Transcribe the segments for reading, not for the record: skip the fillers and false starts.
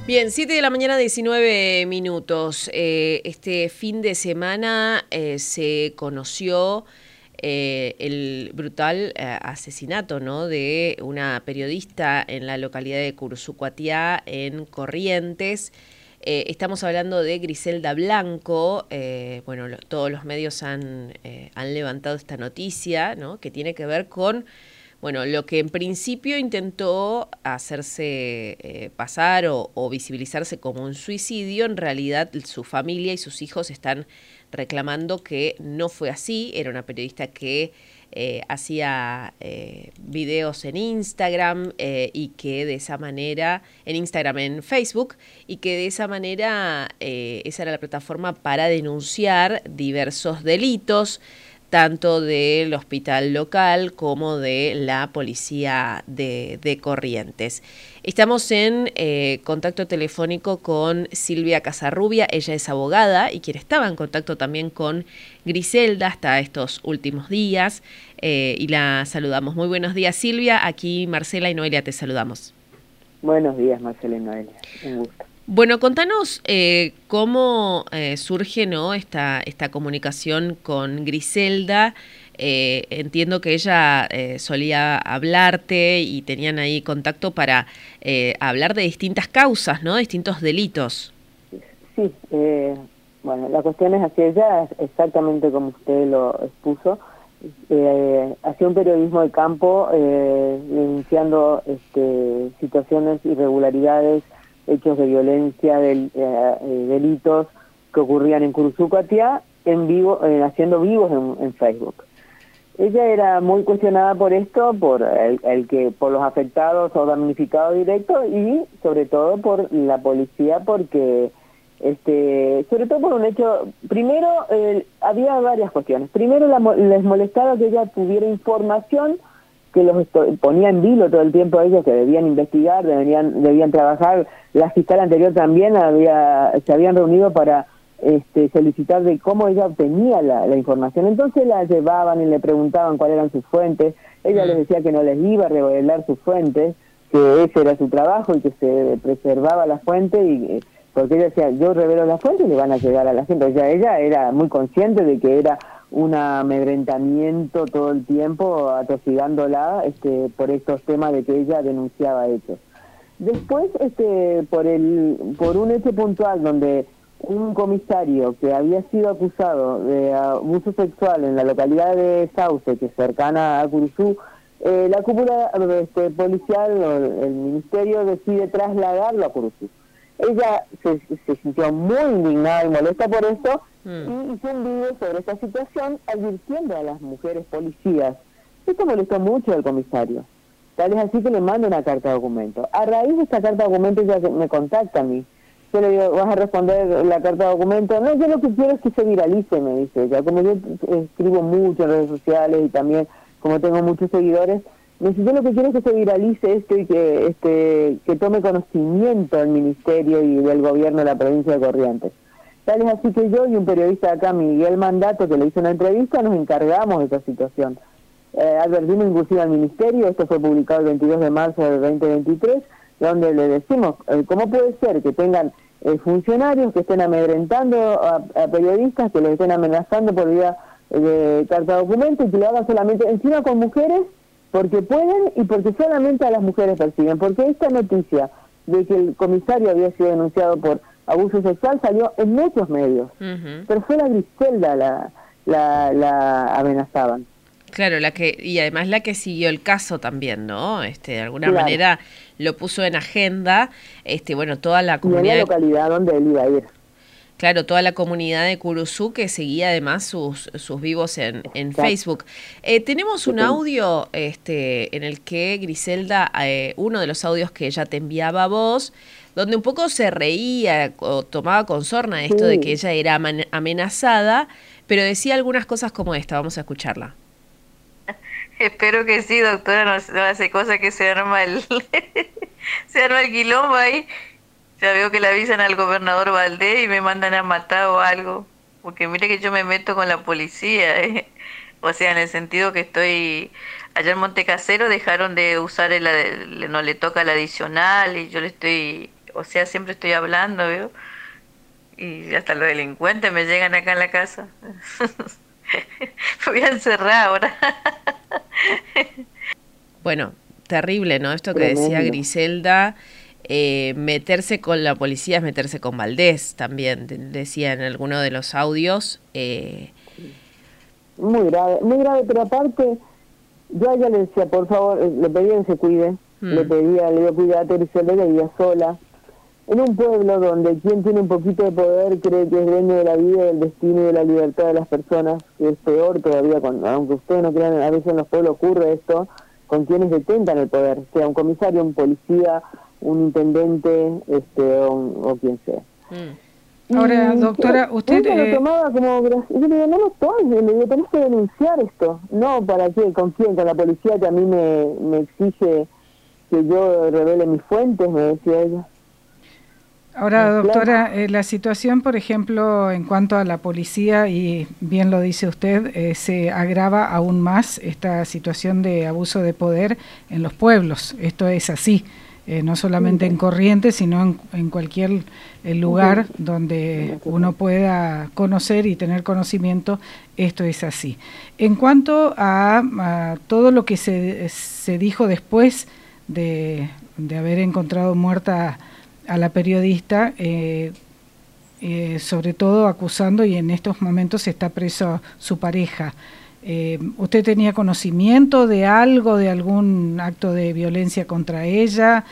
Bien, 7 de la mañana, 19 minutos. Este fin de semana se conoció el brutal asesinato, ¿no?, de una periodista en la localidad de Cursucuatiá, en Corrientes. Estamos hablando de Griselda Blanco. Bueno, todos los medios han levantado esta noticia, ¿no?, que tiene que ver con, bueno, lo que en principio intentó hacerse pasar o visibilizarse como un suicidio. En realidad su familia y sus hijos están reclamando que no fue así. Era una periodista que hacía videos en Instagram y que de esa manera, en Instagram, en Facebook, y que de esa manera esa era la plataforma para denunciar diversos delitos, tanto del hospital local como de la policía de Corrientes. Estamos en contacto telefónico con Silvia Casarrubia. Ella es abogada y quien estaba en contacto también con Griselda hasta estos últimos días, y la saludamos. Muy buenos días, Silvia. Aquí Marcela y Noelia te saludamos. Buenos días, Marcela y Noelia. Un gusto. Bueno, contanos cómo surge, ¿no?, esta comunicación con Griselda. Entiendo que ella solía hablarte y tenían ahí contacto para hablar de distintas causas, ¿no?, distintos delitos. Sí, bueno, la cuestión es así, ella exactamente como usted lo expuso, hacía un periodismo de campo denunciando situaciones, irregularidades, hechos de violencia, delitos que ocurrían en Cursucuatiá, en vivo, haciendo vivos en Facebook. Ella era muy cuestionada por esto, por por los afectados o damnificados directos, y sobre todo por la policía, porque sobre todo por un hecho. Primero, había varias cuestiones. Primero, les molestaba que ella tuviera información que los ponía en vilo todo el tiempo a ellos, que debían investigar, debían trabajar. La fiscal anterior también se habían reunido para solicitar de cómo ella obtenía la información. Entonces la llevaban y le preguntaban cuáles eran sus fuentes. Ella les decía que no les iba a revelar sus fuentes, que ese era su trabajo y que se preservaba la fuente, y porque ella decía, yo revelo las fuentes y le van a llegar a la gente. O sea, ella era muy consciente de que era un amedrentamiento todo el tiempo, atosigándola por estos temas de que ella denunciaba hechos. Después, por un hecho puntual donde un comisario que había sido acusado de abuso sexual en la localidad de Sauce, que es cercana a Curuzú, la cúpula policial o el ministerio decide trasladarlo a Curuzú. Ella se sintió muy indignada y molesta por esto, y hizo un video sobre esta situación advirtiendo a las mujeres policías. Esto molestó mucho al comisario. Tal es así que le manda una carta de documento. A raíz de esta carta de documento ella me contacta a mí. Yo le digo, ¿vas a responder la carta de documento? No, yo lo que quiero es que se viralice, me dice ella. Como yo escribo mucho en redes sociales y también como tengo muchos seguidores, me dice, yo lo que quiero es que se viralice esto y que tome conocimiento el ministerio y del gobierno de la provincia de Corrientes. Tal es así que yo y un periodista de acá, Miguel Mandato, que le hizo una entrevista, nos encargamos de esta situación. Advertimos inclusive al ministerio. Esto fue publicado el 22 de marzo del 2023, donde le decimos, ¿cómo puede ser que tengan funcionarios que estén amedrentando a periodistas, que les estén amenazando por vía de carta de documento, y que lo hagan solamente encima con mujeres, porque pueden y porque solamente a las mujeres persiguen? Porque esta noticia de que el comisario había sido denunciado por abuso sexual salió en muchos medios, pero fue la Griselda la amenazaban. Claro, y además la que siguió el caso también, ¿no? De alguna Claro. manera lo puso en agenda, bueno, toda la Y en comunidad. la localidad donde él iba a ir. Claro, toda la comunidad de Curuzú, que seguía además sus vivos en Facebook. Tenemos un audio en el que Griselda, uno de los audios que ella te enviaba a vos, donde un poco se reía o tomaba con sorna esto de que ella era amenazada, pero decía algunas cosas como esta. Vamos a escucharla. Espero que sí, doctora, no hace cosa que se arma se arma el quilombo ahí. Ya veo que le avisan al gobernador Valdés y me mandan a matar o algo. Porque mire que yo me meto con la policía, ¿eh? O sea, en el sentido que estoy... Allá en Montecasero dejaron de usar no le toca el adicional, y yo le estoy o sea, siempre estoy hablando, ¿veo? Y hasta los delincuentes me llegan acá en la casa. Me voy a encerrar ahora. Bueno, terrible, ¿no? Esto que decía Tremendo. Griselda, meterse con la policía es meterse con Valdés también, decía en alguno de los audios. Muy grave, pero aparte, yo a ella le decía, por favor, le pedía que se cuide, le digo, cuídate, Griselda, ella vivía sola, en un pueblo donde quien tiene un poquito de poder cree que es dueño de la vida, del destino y de la libertad de las personas, que es peor todavía, aunque ustedes no crean, a veces en los pueblos ocurre esto, con quienes detentan el poder, sea un comisario, un policía, un intendente, o quien sea. Ahora, doctora, usted... lo tomaba como... Yo le digo, no lo tomes, le digo, tenés que denunciar esto. No, ¿para qué? ¿Con quién? ¿Con la policía que a mí me exige que yo revele mis fuentes? Me decía ella. Ahora, doctora, la situación, por ejemplo, en cuanto a la policía, y bien lo dice usted, se agrava aún más esta situación de abuso de poder en los pueblos. Esto es así, no solamente en Corrientes, sino en cualquier lugar donde uno pueda conocer y tener conocimiento, esto es así. En cuanto a todo lo que se dijo después de haber encontrado muerta a la periodista, sobre todo acusando, y en estos momentos está preso su pareja. ¿Usted tenía conocimiento de algo, de algún acto de violencia contra ella?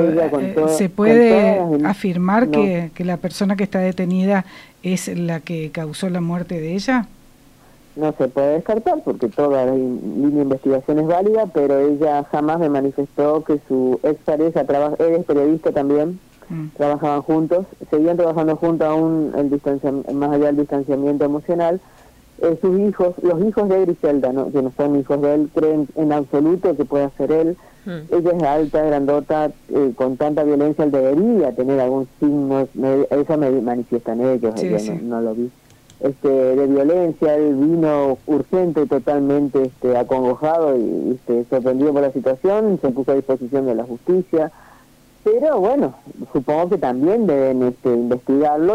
¿Se puede afirmar no, que la persona que está detenida es la que causó la muerte de ella? No se puede descartar porque toda la línea de investigación es válida, pero ella jamás me manifestó que su ex pareja, él es periodista también, trabajaban juntos, seguían trabajando juntos aún más allá del distanciamiento emocional. Sus hijos, los hijos de Griselda, ¿no? Que no son hijos de él, creen en absoluto que pueda ser él. Ella es alta, grandota, con tanta violencia, él debería tener algún signo, eso me manifiestan ellos, sí, yo sí. no lo vi. De violencia, él vino urgente, totalmente acongojado y sorprendido por la situación, se puso a disposición de la justicia. Pero bueno, supongo que también deben investigarlo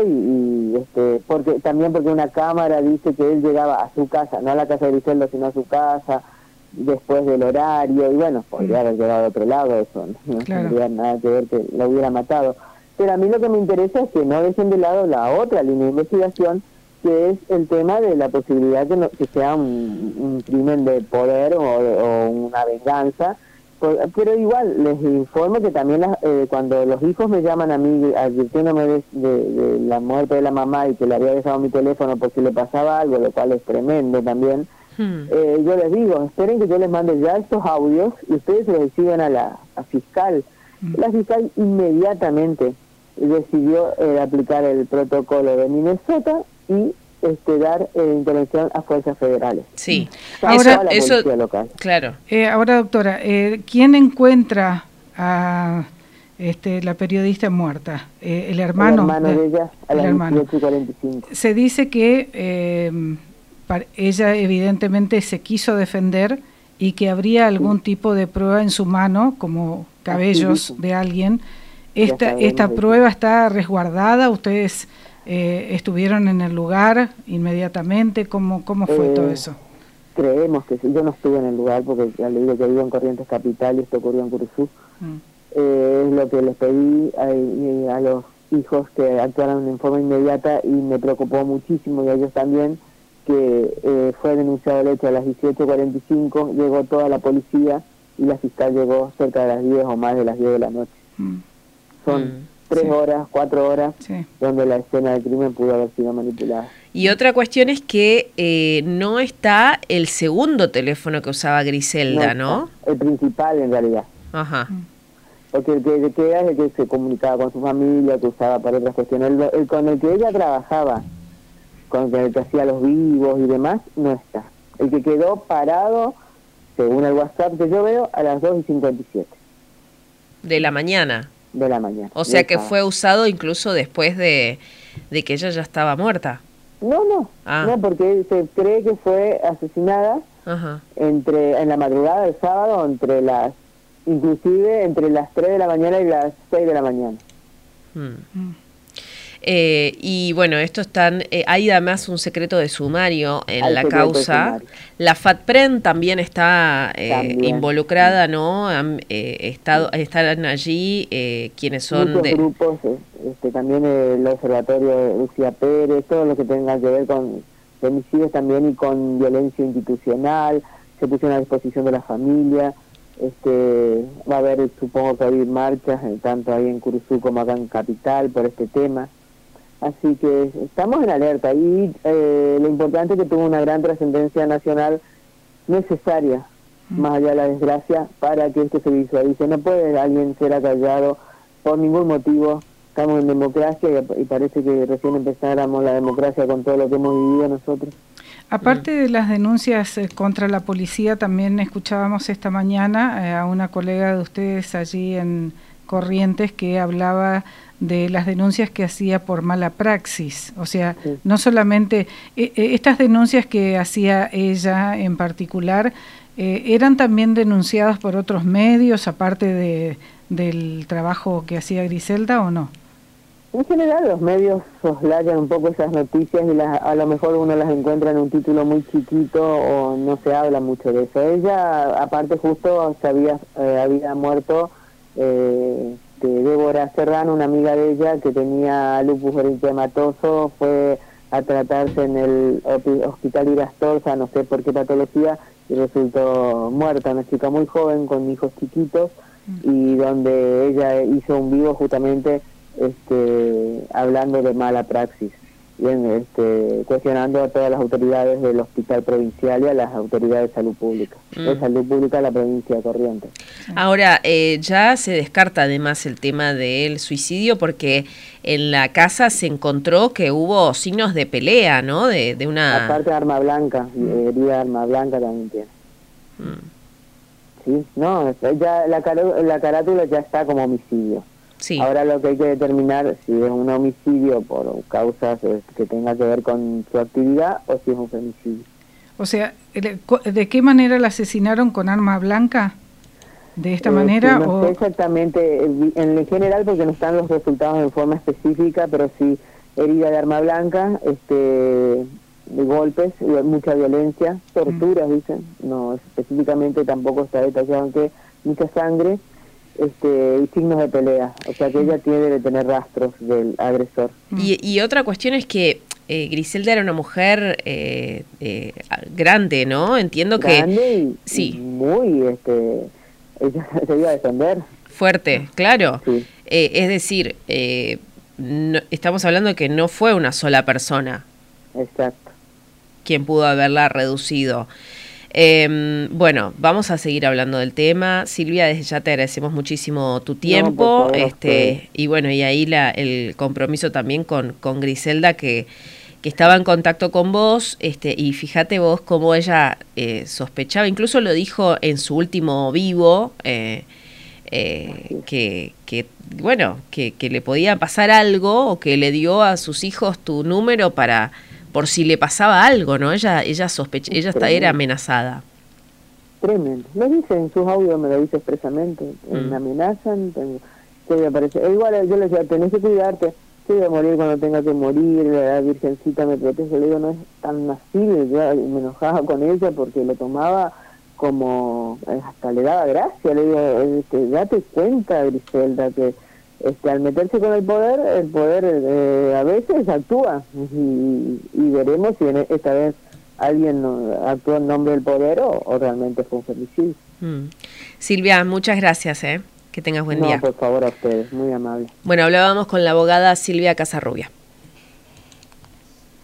porque una cámara dice que él llegaba a su casa, no a la casa de Griselda, sino a su casa, después del horario, y bueno, podría haber llegado a otro lado, eso no tendría nada que ver que lo hubiera matado. Pero a mí lo que me interesa es que no dejen de lado la otra línea de investigación, que es el tema de la posibilidad que sea un crimen de poder o una venganza. Pero igual, les informo que también cuando los hijos me llaman a mí advirtiéndome de la muerte de la mamá y que le había dejado mi teléfono por si le pasaba algo, lo cual es tremendo también, yo les digo, esperen que yo les mande ya estos audios y ustedes se los exhiben a la fiscal. La fiscal inmediatamente decidió aplicar el protocolo de Minnesota y dar intervención a fuerzas federales. Sí, ahora eso local. Claro. Ahora, doctora, ¿quién encuentra a la periodista muerta? El hermano de ella a las 18:45. Se dice que ella evidentemente se quiso defender y que habría algún tipo de prueba en su mano, como cabellos de alguien. ¿Esta prueba está resguardada? ¿Ustedes estuvieron en el lugar inmediatamente? ¿Cómo fue todo eso? Creemos que sí. Yo no estuve en el lugar porque ya le digo que vivo en Corrientes Capital y esto ocurrió en Curuzú. Es lo que les pedí a los hijos que actuaran en forma inmediata y me preocupó muchísimo, y a ellos también, que fue denunciado el hecho a las 18:45, llegó toda la policía y la fiscal llegó cerca de las 10 o más de las 10 de la noche. Son 3 horas, 4 horas, donde la escena del crimen pudo haber sido manipulada. Y otra cuestión es que no está el segundo teléfono que usaba Griselda, ¿no? El principal, en realidad. Ajá. Porque el que queda es el que se comunicaba con su familia, que usaba para otras cuestiones. El con el que ella trabajaba, con el que hacía los vivos y demás, no está. El que quedó parado, según el WhatsApp que yo veo, a las 2:57. De la mañana. De la mañana. O sea que fue usado incluso después de que ella ya estaba muerta. No, porque se cree que fue asesinada en la madrugada del sábado, inclusive entre las 3 de la mañana y las 6 de la mañana. Y bueno, esto hay además un secreto de sumario en la causa. La FATPREN también está involucrada, ¿no? Están allí quienes son muchos grupos, también el Observatorio de Lucía Pérez, todo lo que tenga que ver con femicidios también y con violencia institucional, se pusieron a disposición de la familia. Va a haber, supongo que hay marchas, tanto ahí en Curuzú como acá en Capital, por este tema. Así que estamos en alerta y lo importante es que tuvo una gran trascendencia nacional necesaria, más allá de la desgracia, para que esto se visualice. No puede alguien ser acallado por ningún motivo. Estamos en democracia y parece que recién empezáramos la democracia con todo lo que hemos vivido nosotros. Aparte de las denuncias contra la policía, también escuchábamos esta mañana a una colega de ustedes allí en Corrientes que hablaba de las denuncias que hacía por mala praxis, o sea, no solamente estas denuncias que hacía ella en particular, eran también denunciadas por otros medios, aparte del trabajo que hacía Griselda, ¿o no? En general los medios soslayan un poco esas noticias y a lo mejor uno las encuentra en un título muy chiquito o no se habla mucho de eso. Ella, aparte justo había muerto Débora Serrano, una amiga de ella que tenía lupus eritematoso, fue a tratarse en el hospital Irastorza, no sé por qué patología, y resultó muerta, una chica muy joven con hijos chiquitos, y donde ella hizo un vivo justamente hablando de mala praxis, bien, cuestionando a todas las autoridades del hospital provincial y a las autoridades de salud pública, de la provincia de Corrientes. Ahora, ya se descarta además el tema del suicidio porque en la casa se encontró que hubo signos de pelea, ¿no? De una... Aparte de arma blanca, herida de arma blanca también tiene. Sí, no, ya la carátula ya está como homicidio. Sí. Ahora lo que hay que determinar si es un homicidio por causas que tenga que ver con su actividad o si es un femicidio. O sea, ¿de qué manera la asesinaron? ¿Con arma blanca? ¿De esta manera? No sé exactamente, en general porque no están los resultados en forma específica, pero sí herida de arma blanca, de golpes, mucha violencia, torturas, dicen, no específicamente tampoco está detallado aunque mucha sangre, y signos de pelea, o sea que ella tiene de tener rastros del agresor. Y otra cuestión es que Griselda era una mujer grande, ¿no? Entiendo grande que... y muy, ella se iba a defender. Fuerte, claro. Sí. Es decir, no, estamos hablando de que no fue una sola persona. Exacto. Quien pudo haberla reducido. Bueno, vamos a seguir hablando del tema. Silvia, desde ya te agradecemos muchísimo tu tiempo, y bueno, y ahí el compromiso también con Griselda que estaba en contacto con vos, y fíjate vos cómo ella sospechaba, incluso lo dijo en su último vivo, que bueno, que le podía pasar algo o que le dio a sus hijos tu número por si le pasaba algo, ¿no? Ella era amenazada. Tremendo. Lo dice en sus audios, me lo dice expresamente. Me amenazan, que me aparece. Igual yo le decía, tenés que cuidarte, yo voy a morir cuando tenga que morir, la Virgencita me protege. Le digo, no es tan así, yo me enojaba con ella porque lo tomaba como, hasta le daba gracia. Le digo, date cuenta, Griselda, que al meterse con el poder a veces actúa y veremos si esta vez alguien actuó en nombre del poder o realmente fue un femicidio. Silvia, muchas gracias, que tengas buen día. No, por favor, a ustedes, muy amable. Bueno, hablábamos con la abogada Silvia Casarrubia.